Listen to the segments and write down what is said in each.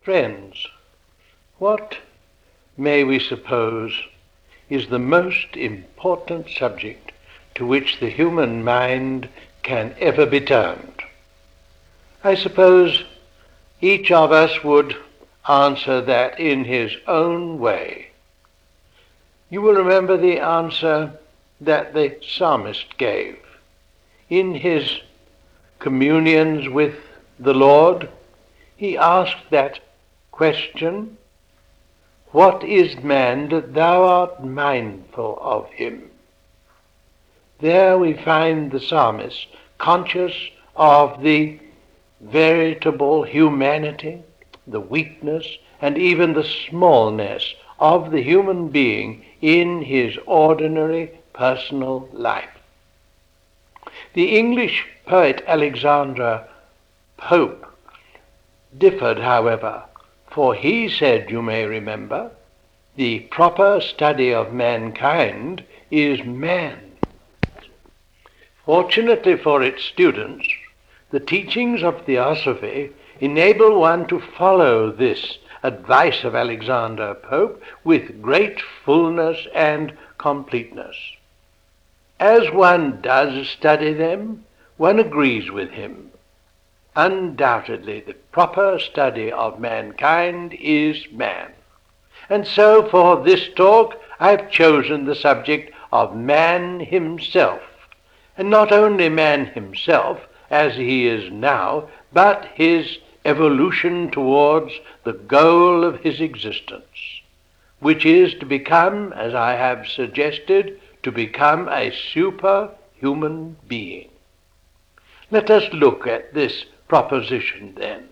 Friends, what may we suppose is the most important subject to which the human mind can ever be turned? I suppose each of us would answer that in his own way. You will remember the answer that the psalmist gave in his communions with the Lord. He asked that question, "What is man that thou art mindful of him?" There we find the psalmist conscious of the veritable humanity, the weakness, and even the smallness of the human being in his ordinary personal life. The English poet Alexander Pope differed, however, for he said, you may remember, the proper study of mankind is man. Fortunately for its students, the teachings of Theosophy enable one to follow this advice of Alexander Pope with great fullness and completeness. As one does study them, one agrees with him. Undoubtedly, the proper study of mankind is man. And so for this talk, I've chosen the subject of man himself. And not only man himself, as he is now, but his evolution towards the goal of his existence, which is to become, as I have suggested, to become a superhuman being. Let us look at this proposition then.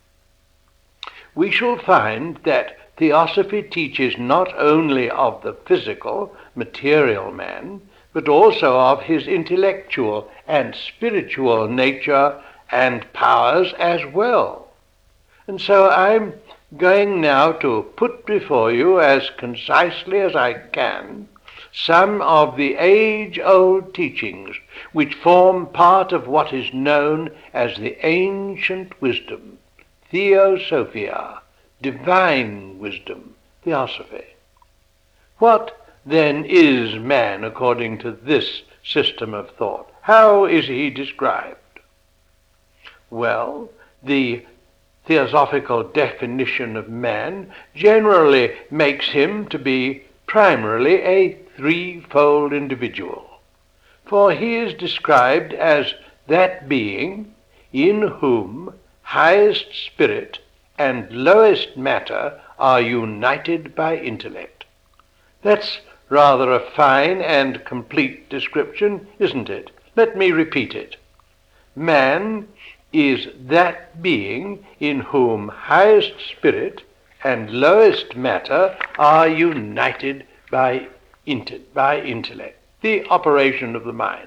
We shall find that Theosophy teaches not only of the physical, material man, but also of his intellectual and spiritual nature and powers as well. And so I'm going now to put before you, as concisely as I can, some of the age-old teachings which form part of what is known as the ancient wisdom, Theosophia, divine wisdom, Theosophy. What then is man according to this system of thought? How is he described? Well, the theosophical definition of man generally makes him to be primarily a threefold individual. For he is described as that being in whom highest spirit and lowest matter are united by intellect. That's rather a fine and complete description, isn't it? Let me repeat it. Man is that being in whom highest spirit and lowest matter are united by intellect, the operation of the mind.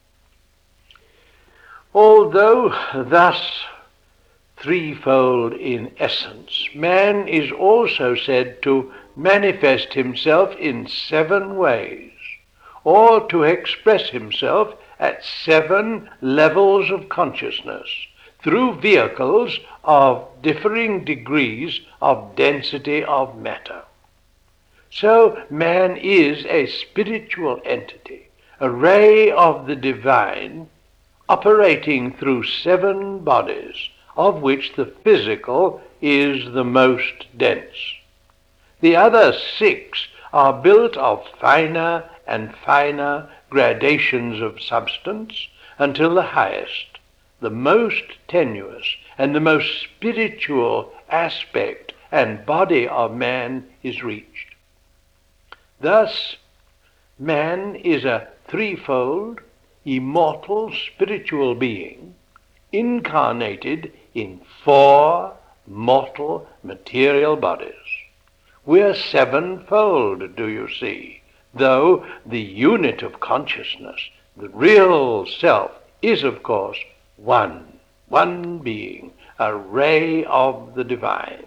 Although thus threefold in essence, man is also said to manifest himself in 7 ways, or to express himself at 7 levels of consciousness, through vehicles of differing degrees of density of matter. So man is a spiritual entity, a ray of the divine, operating through 7 bodies, of which the physical is the most dense. The other 6 are built of finer and finer gradations of substance until the highest, the most tenuous, and the most spiritual aspect and body of man is reached. Thus, man is a threefold, immortal spiritual being, incarnated in 4 mortal material bodies. We're 7-fold, do you see, though the unit of consciousness, the real self, is of course one being, a ray of the divine.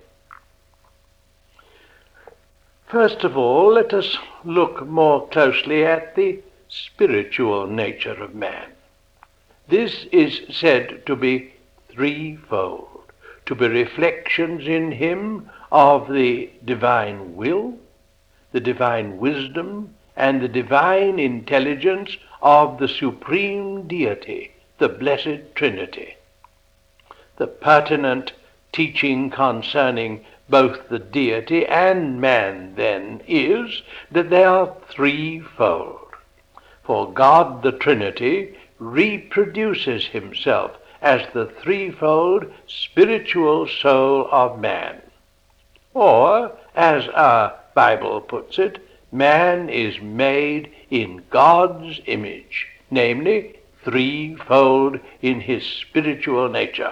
First of all, let us look more closely at the spiritual nature of man. This is said to be threefold. to be reflections in him of the divine will, the divine wisdom, and the divine intelligence of the supreme deity, the Blessed Trinity. The pertinent teaching concerning both the deity and man, then, is that they are threefold. For God, the Trinity, reproduces himself as the threefold spiritual soul of man. Or, as our Bible puts it, man is made in God's image, namely, threefold in his spiritual nature.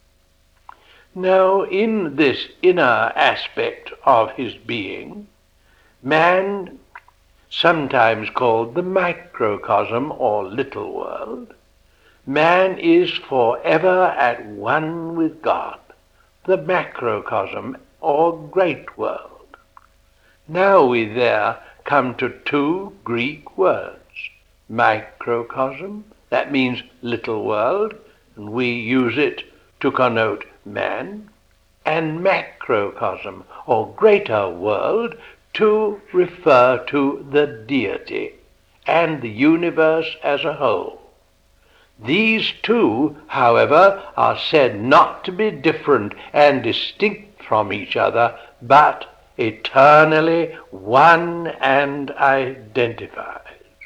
Now, in this inner aspect of his being, man, sometimes called the microcosm or little world, man is forever at one with God, the macrocosm or great world. Now we there come to two Greek words. Microcosm, that means little world, and we use it to connote man, and macrocosm, or greater world, to refer to the deity and the universe as a whole. These two, however, are said not to be different and distinct from each other, but eternally one and identified.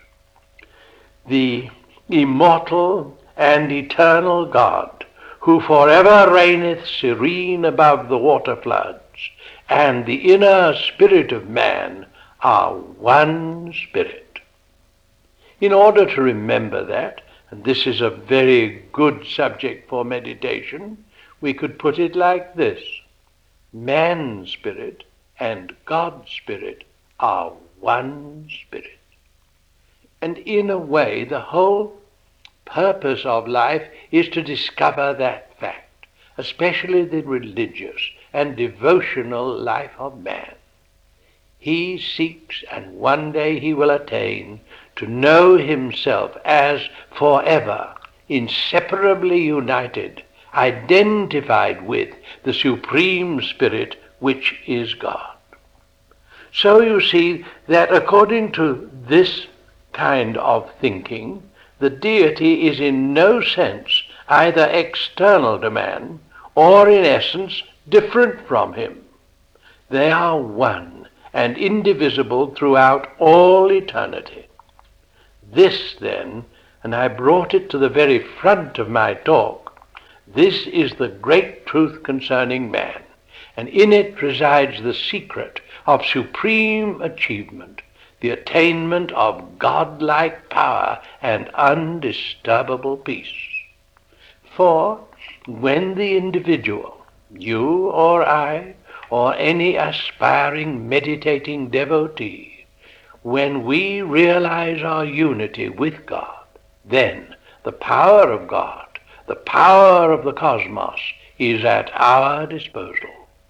The immortal and eternal God, who forever reigneth serene above the water floods, and the inner spirit of man are one spirit. In order to remember that, and this is a very good subject for meditation, we could put it like this: man's spirit and God's spirit are one spirit. And in a way, the whole purpose of life is to discover that fact, especially the religious and devotional life of man. He seeks, and one day he will attain, to know himself as forever, inseparably united, identified with the Supreme Spirit, which is God. So you see that according to this kind of thinking, the deity is in no sense either external to man or in essence different from him. They are one and indivisible throughout all eternity. This then, and I brought it to the very front of my talk, this is the great truth concerning man, and in it resides the secret of supreme achievement, the attainment of godlike power and undisturbable peace. For when the individual, you or I, or any aspiring meditating devotee, when we realize our unity with God, then the power of God, the power of the cosmos, is at our disposal.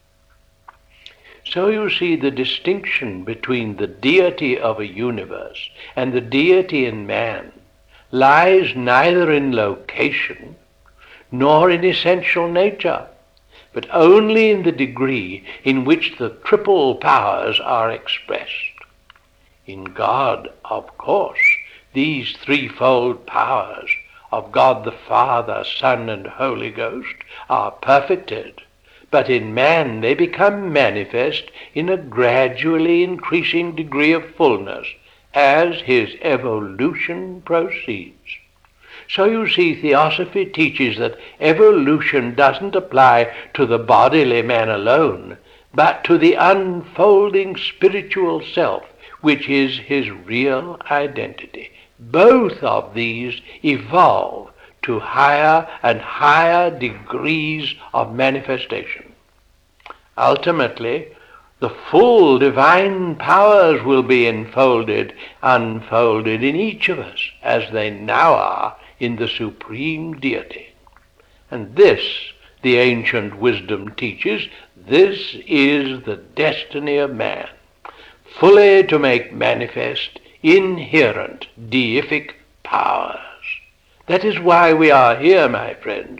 So you see, the distinction between the deity of a universe and the deity in man lies neither in location nor in essential nature, but only in the degree in which the triple powers are expressed. In God, of course, these threefold powers of God the Father, Son, and Holy Ghost are perfected, but in man they become manifest in a gradually increasing degree of fullness as his evolution proceeds. So you see, Theosophy teaches that evolution doesn't apply to the bodily man alone, but to the unfolding spiritual self, which is his real identity. Both of these evolve to higher and higher degrees of manifestation. Ultimately, the full divine powers will be unfolded in each of us, as they now are in the Supreme Deity. And this, the ancient wisdom teaches, this is the destiny of man, fully to make manifest inherent deific powers. That is why we are here, my friends.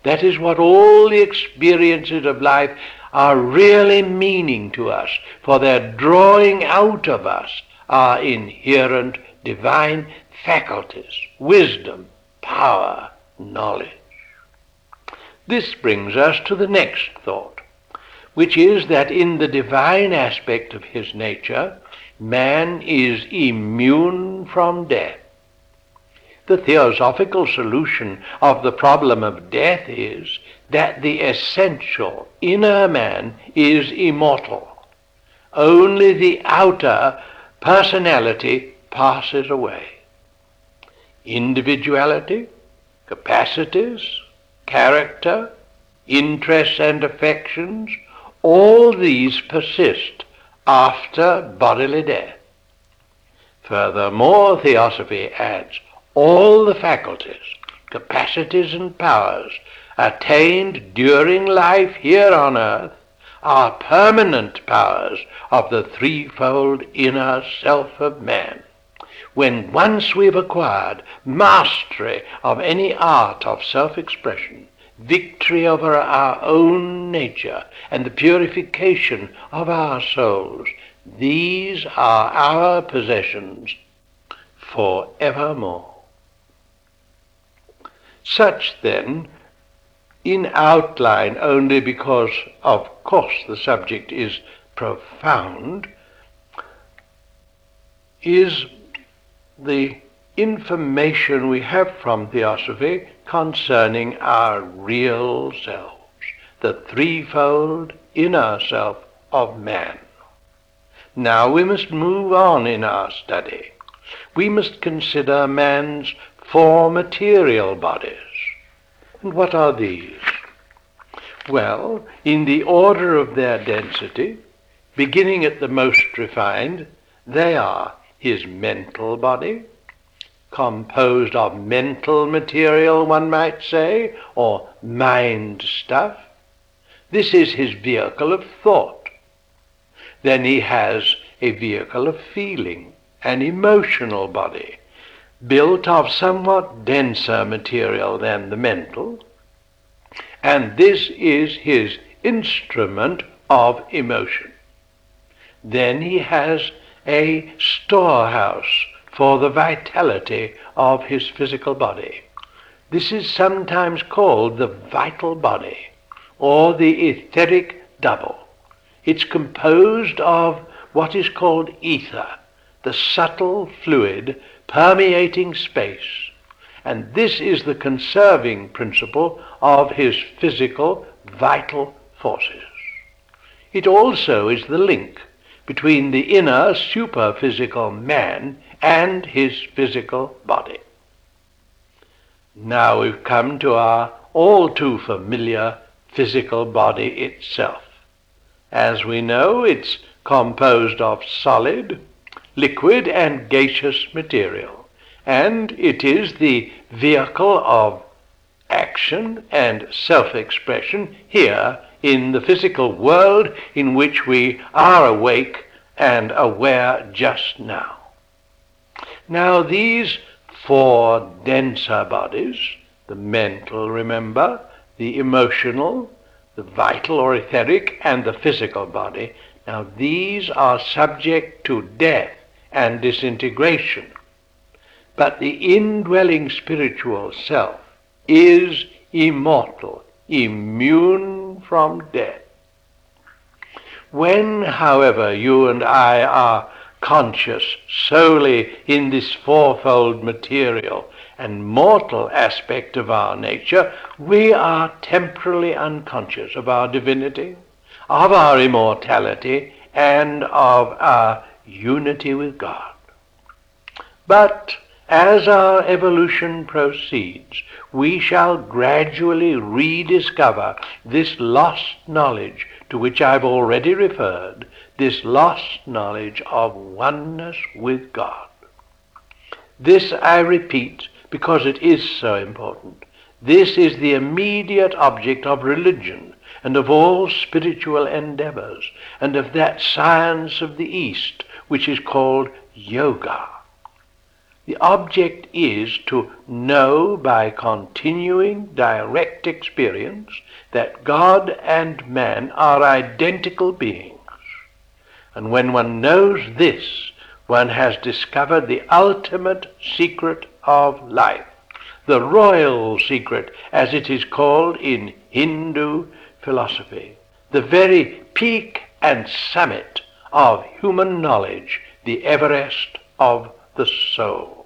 That is what all the experiences of life are really meaning to us, for they're drawing out of us our inherent divine faculties, wisdom, power, knowledge. This brings us to the next thought, which is that in the divine aspect of his nature, man is immune from death. The theosophical solution of the problem of death is that the essential inner man is immortal. Only the outer personality passes away. Individuality, capacities, character, interests and affections, all these persist after bodily death. Furthermore, Theosophy adds, all the faculties, capacities and powers attained during life here on earth are permanent powers of the threefold inner self of man. When once we've acquired mastery of any art of self-expression, victory over our own nature, and the purification of our souls, these are our possessions forevermore. Such, then, in outline only because, of course, the subject is profound, is the information we have from Theosophy concerning our real selves, the threefold inner self of man. Now we must move on in our study. We must consider man's four material bodies. And what are these? Well, in the order of their density, beginning at the most refined, they are his mental body, composed of mental material, one might say, or mind stuff. This is his vehicle of thought. Then he has a vehicle of feeling, an emotional body, built of somewhat denser material than the mental, and this is his instrument of emotion. Then he has a storehouse for the vitality of his physical body. This is sometimes called the vital body, or the etheric double. It's composed of what is called ether, the subtle fluid permeating space, and this is the conserving principle of his physical vital forces. It also is the link between the inner superphysical man and his physical body. Now we've come to our all too familiar physical body itself. As we know, it's composed of solid, liquid and gaseous material, and it is the vehicle of action and self-expression here in the physical world in which we are awake and aware just now. Now these four denser bodies, the mental, remember, the emotional, the vital or etheric, and the physical body, now these are subject to death and disintegration. But the indwelling spiritual self is immortal, immune from death. When, however, you and I are conscious solely in this fourfold material and mortal aspect of our nature, we are temporarily unconscious of our divinity, of our immortality, and of our unity with God. But as our evolution proceeds, we shall gradually rediscover this lost knowledge to which I've already referred, this lost knowledge of oneness with God. This I repeat because it is so important. This is the immediate object of religion and of all spiritual endeavors, and of that science of the East which is called yoga. The object is to know by continuing direct experience that God and man are identical beings. And when one knows this, one has discovered the ultimate secret of life, the royal secret, as it is called in Hindu philosophy, the very peak and summit of human knowledge, the Everest of the soul.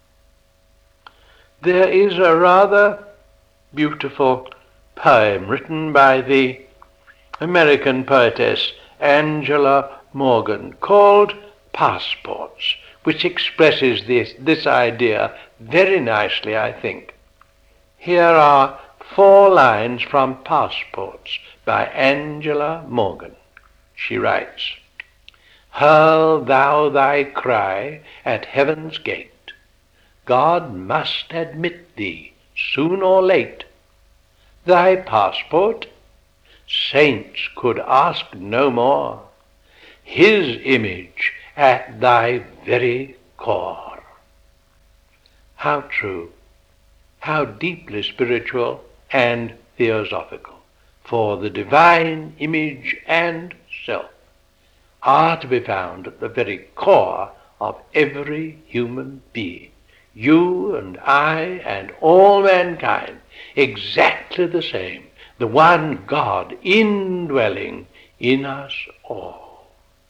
There is a rather beautiful poem written by the American poetess Angela Morgan called Passports, which expresses this idea very nicely, I think. Here are 4 lines from Passports by Angela Morgan. She writes, "Hurl thou thy cry at heaven's gate. God must admit thee, soon or late. Thy passport, saints could ask no more. His image at thy very core." How true, how deeply spiritual and theosophical, for the divine image and self are to be found at the very core of every human being. You and I and all mankind, exactly the same, the one God indwelling in us all.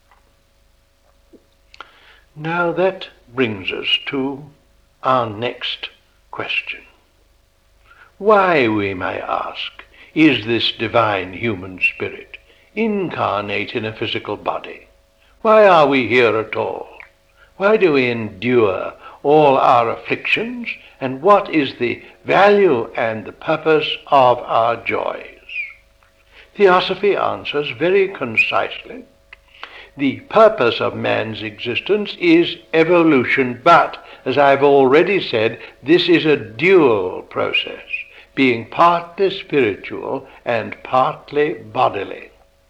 Now that brings us to our next question. Why, we may ask, is this divine human spirit incarnate in a physical body? Why are we here at all? Why do we endure all our afflictions? And what is the value and the purpose of our joys? Theosophy answers very concisely. The purpose of man's existence is evolution, but, as I've already said, this is a dual process, being partly spiritual and partly bodily.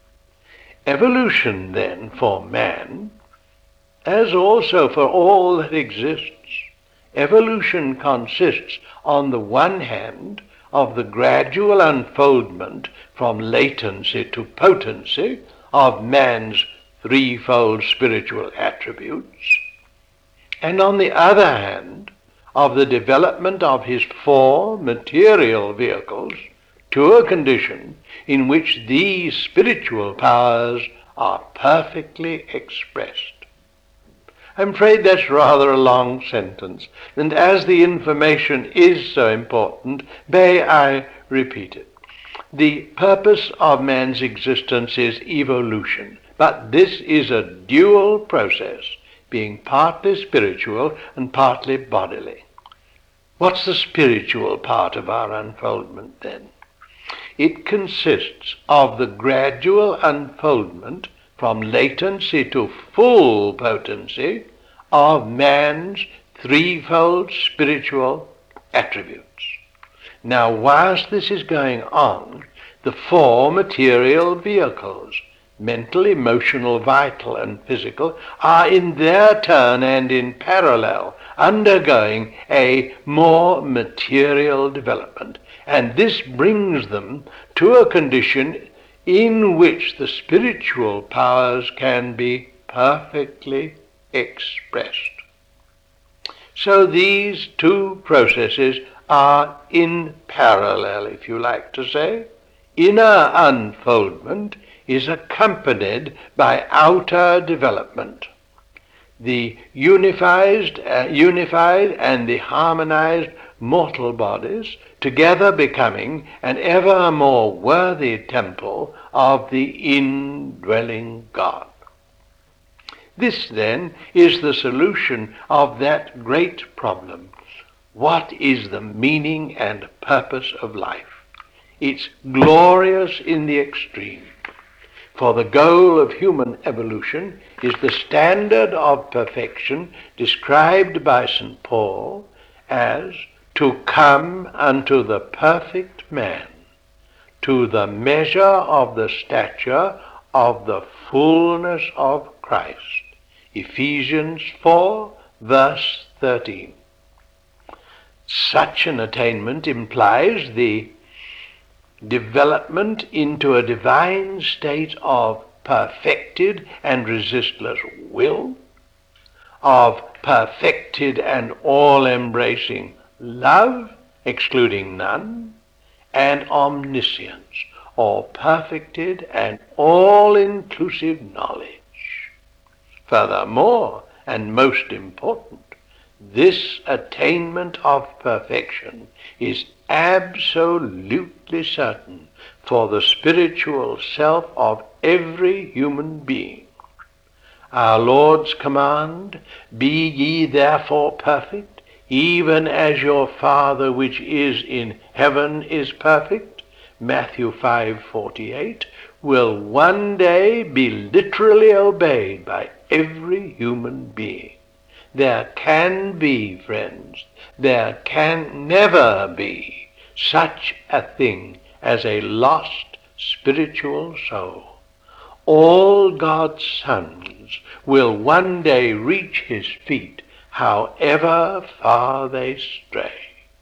Evolution, then, for man, as also for all that exists, evolution consists, on the one hand, of the gradual unfoldment from latency to potency of man's threefold spiritual attributes, and on the other hand, of the development of his 4 material vehicles to a condition in which these spiritual powers are perfectly expressed. I'm afraid that's rather a long sentence, and as the information is so important, may I repeat it. The purpose of man's existence is evolution, but this is a dual process, being partly spiritual and partly bodily. What's the spiritual part of our unfoldment, then? It consists of the gradual unfoldment from latency to full potency of man's threefold spiritual attributes. Now, whilst this is going on, the 4 material vehicles, mental, emotional, vital, and physical, are in their turn and in parallel undergoing a more material development. And this brings them to a condition in which the spiritual powers can be perfectly expressed. So these 2 processes are in parallel, if you like to say. Inner unfoldment is accompanied by outer development. The unified and the harmonized mortal bodies together becoming an ever more worthy temple of the indwelling God. This, then, is the solution of that great problem. What is the meaning and purpose of life? It's glorious in the extreme. For the goal of human evolution is the standard of perfection described by St. Paul as to come unto the perfect man, to the measure of the stature of the fullness of Christ. Ephesians 4, verse 13. Such an attainment implies the development into a divine state of perfected and resistless will, of perfected and all-embracing love, excluding none, and omniscience, or perfected and all-inclusive knowledge. Furthermore, and most important, this attainment of perfection is absolutely certain for the spiritual self of every human being. Our Lord's command, "Be ye therefore perfect, even as your Father which is in heaven is perfect," Matthew 5:48, will one day be literally obeyed by every human being. There can be, friends, there can never be such a thing as a lost spiritual soul. All God's sons will one day reach his feet, however far they stray.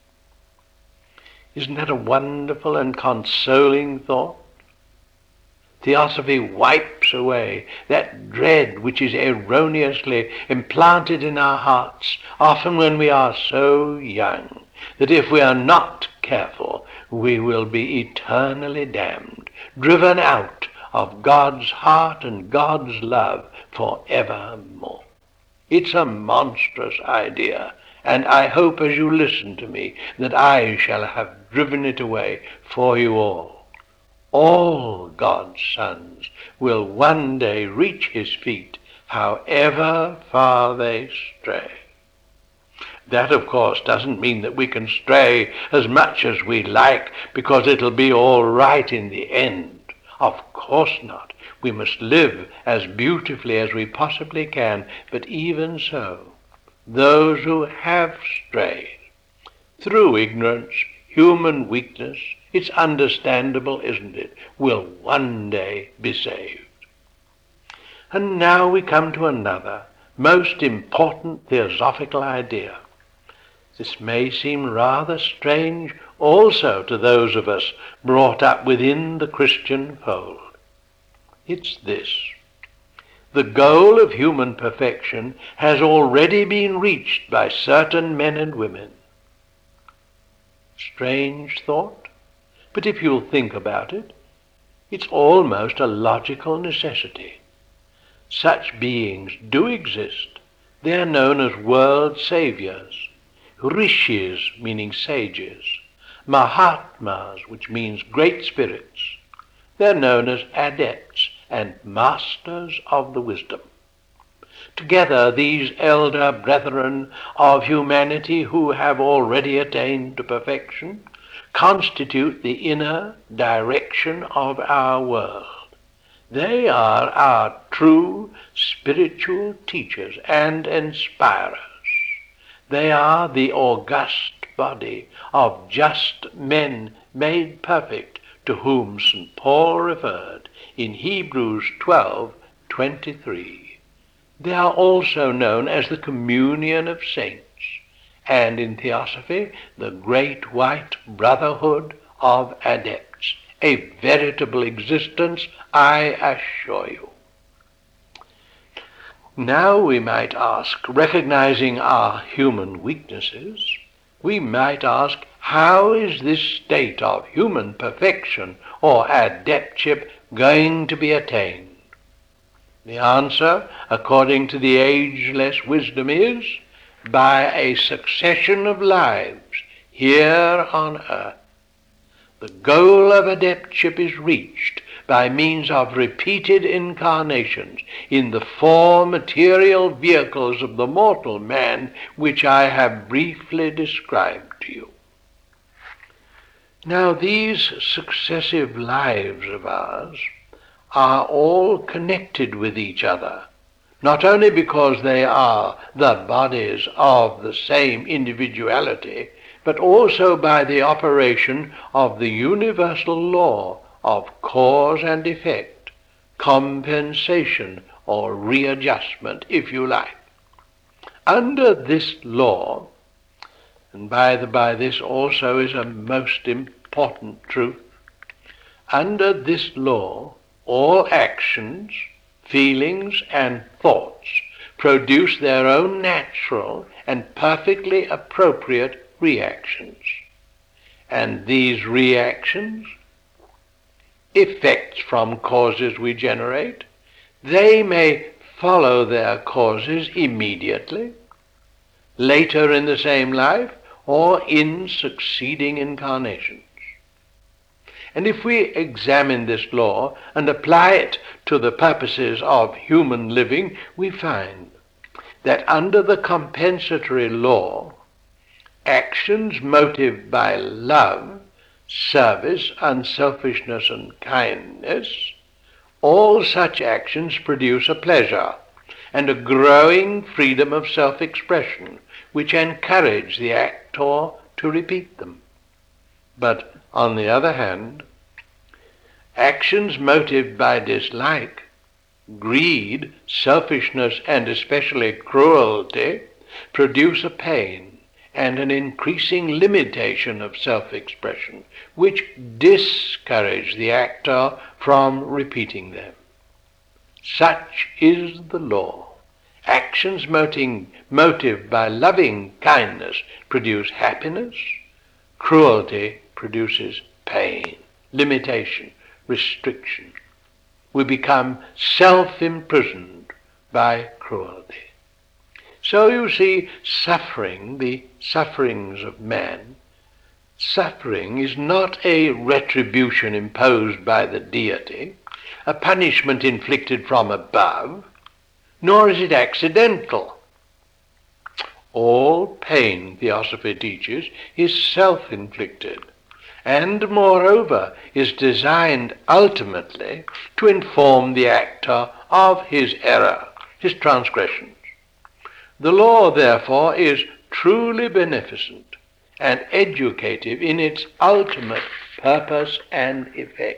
Isn't that a wonderful and consoling thought? Theosophy wipes away that dread which is erroneously implanted in our hearts, often when we are so young, that if we are not careful, we will be eternally damned, driven out of God's heart and God's love forevermore. It's a monstrous idea, and I hope as you listen to me that I shall have driven it away for you all. All God's sons will one day reach his feet, however far they stray. That, of course, doesn't mean that we can stray as much as we like because it'll be all right in the end. Of course not. We must live as beautifully as we possibly can, but even so, those who have strayed through ignorance, human weakness, it's understandable, isn't it, will one day be saved. And now we come to another, most important theosophical idea. This may seem rather strange also to those of us brought up within the Christian fold. It's this: the goal of human perfection has already been reached by certain men and women. Strange thought? But if you'll think about it, it's almost a logical necessity. Such beings do exist. They are known as world saviors, rishis, meaning sages, mahatmas, which means great spirits. They're known as adepts and masters of the wisdom. Together, these elder brethren of humanity who have already attained to perfection constitute the inner direction of our world. They are our true spiritual teachers and inspirers. They are the august body of just men made perfect, to whom St. Paul referred in Hebrews 12:23. They are also known as the communion of saints, and in Theosophy, the great white brotherhood of adepts, a veritable existence, I assure you. Now we might ask, recognizing our human weaknesses, we might ask, how is this state of human perfection or adeptship going to be attained? The answer, according to the ageless wisdom, is by a succession of lives here on earth. The goal of adeptship is reached by means of repeated incarnations in the four material vehicles of the mortal man, which I have briefly described to you. Now, these successive lives of ours are all connected with each other, not only because they are the bodies of the same individuality, but also by the operation of the universal law of cause and effect, compensation or readjustment, if you like. Under this law, and by the by, this also is a most important truth, under this law, all actions, feelings, and thoughts produce their own natural and perfectly appropriate reactions. And these reactions, effects from causes we generate, they may follow their causes immediately, later in the same life, or in succeeding incarnations. And if we examine this law and apply it to the purposes of human living, we find that under the compensatory law, actions motivated by love, service, unselfishness, and kindness, all such actions produce a pleasure and a growing freedom of self-expression, which encourage the actor to repeat them. But on the other hand, actions motivated by dislike, greed, selfishness, and especially cruelty produce a pain and an increasing limitation of self-expression, which discourage the actor from repeating them. Such is the law. Actions motivated by loving kindness produce happiness. Cruelty produces pain, limitation, restriction. We become self-imprisoned by cruelty. So you see, suffering, the sufferings of man, suffering is not a retribution imposed by the deity, a punishment inflicted from above, nor is it accidental. All pain, Theosophy teaches, is self-inflicted, and moreover is designed ultimately to inform the actor of his error, his transgressions. The law, therefore, is truly beneficent and educative in its ultimate purpose and effect.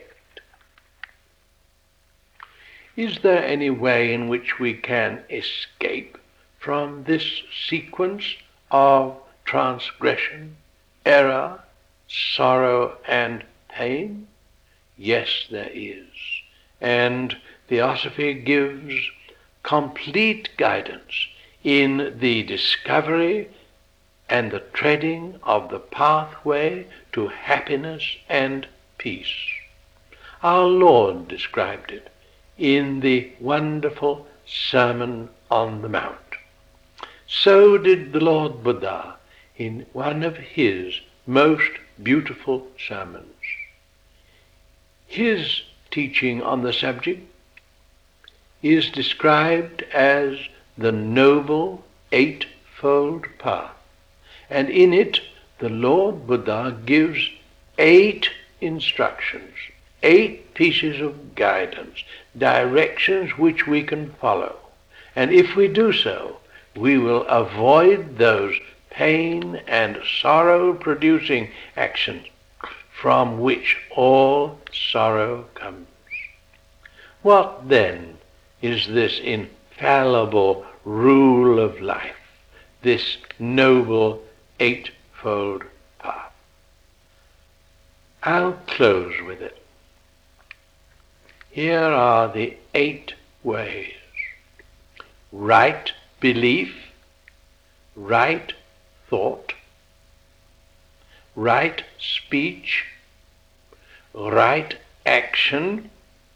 Is there any way in which we can escape from this sequence of transgression, error, sorrow, and pain? Yes, there is. And Theosophy gives complete guidance in the discovery and the treading of the pathway to happiness and peace. Our Lord described it in the wonderful Sermon on the Mount. So did the Lord Buddha in one of his most beautiful sermons. His teaching on the subject is described as the Noble Eightfold Path, and in it the Lord Buddha gives 8 instructions, 8 pieces of guidance, directions which we can follow. And if we do so, we will avoid those pain and sorrow producing actions from which all sorrow comes. What then is this infallible rule of life, this noble eightfold path? I'll close with it. Here are the 8 ways: right belief, right thought, right speech, right action,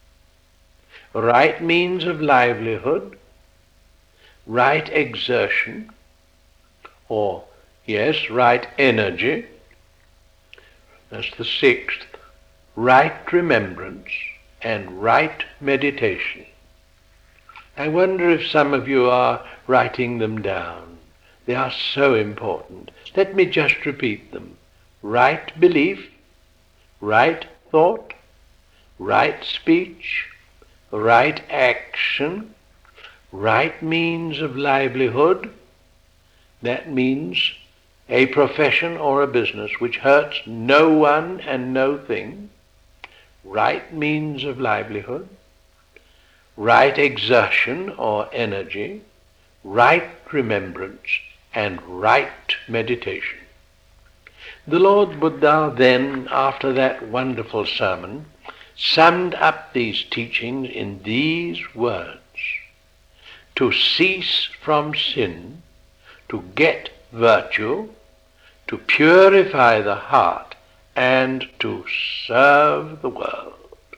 right means of livelihood, right exertion, or, yes, right energy. That's the 6th. Right remembrance and right meditation. I wonder if some of you are writing them down. They are so important. Let me just repeat them. Right belief, right thought, right speech, right action, right means of livelihood. That means a profession or a business which hurts no one and no thing. Right means of livelihood, right exertion or energy, right remembrance and right meditation. The Lord Buddha then, after that wonderful sermon, summed up these teachings in these words: to cease from sin, to get virtue, to purify the heart, and to serve the world.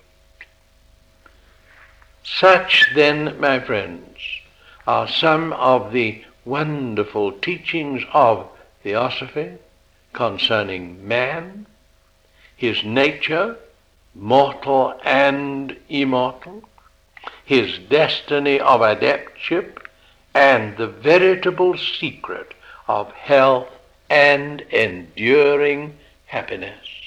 Such then, my friends, are some of the wonderful teachings of Theosophy concerning man, his nature, mortal and immortal, his destiny of adeptship, and the veritable secret of health and enduring happiness.